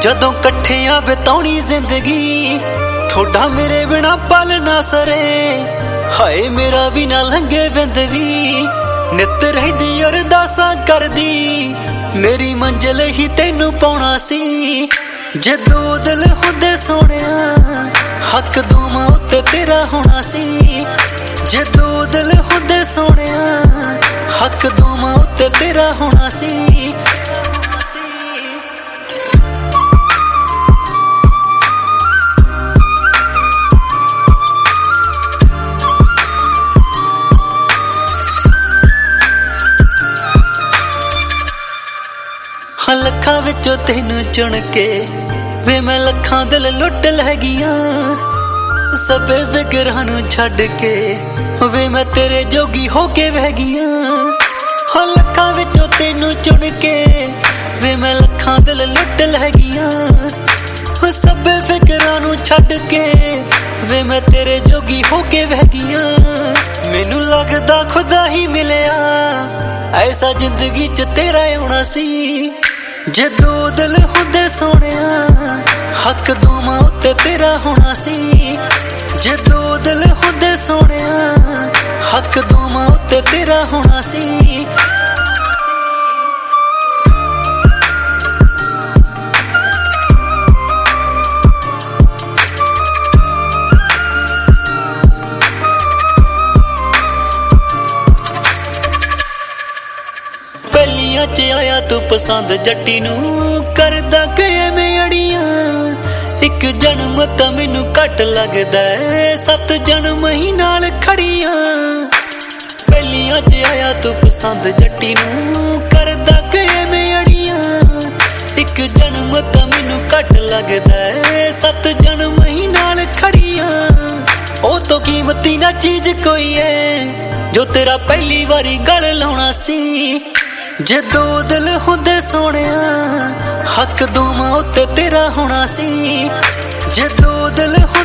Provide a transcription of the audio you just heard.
जदों कट्ठियां बिताउणी जिंदगी थोड़ा मेरे बिना पल ना सरे। हाय मेरा भी ना लंघे बिंद भी नित रहिंदी अरदासां करदी मेरी मंजिल ही तैनू पाउणा सी। जे दो दिल हुंदे सोहणिया हक दोवां उत्ते तेरा होना सी। जे दो दिल हुंदे सोहणिया हक दोवां उत्ते तेरा होना सी। लखां विचों तैनू चुन के वे मैं लखां दिल लुट लै गईयां। सबे फिकरां नू छड्ड के वे मैं तेरे जोगी हो के बह गईयां। लखां विचों तैनू चुन के वे मैं लखां दिल लुट लै गईयां। सबे फिकरां नू छड्ड के वे मैं तेरे जोगी हो के बह गईयां। मैनू लगदा खुदा ही मिलिया ऐसा जिंदगी च तेरा होना सी। जे दो दिल हुंदे सोहणिया हक दोवां उत्ते तेरा होना सी। जे दो दिल हुंदे सोहणिया हक दोवां उत्ते तेरा होना सी। पहलियां च आया तू पसंद जट्टी नू करदा किवें अड़ियां। एक जन्म तां मैनू घट लगदा है 7 जन्म ही नाल खड़ियां। पहलियां च आया तू पसंद जट्टी नू करदा किवें अड़ियां। एक जन्म तां मैनू घट लगदा है 7 जन्म ही नाल खड़ियां। ओ तो कीमती ना चीज कोई है जो तेरा पहली बारी गल लाउणा सी। जे दो दिल हुंदे सोहणिया हक दोवां उत्ते तेरा होना सी। जे दो दिल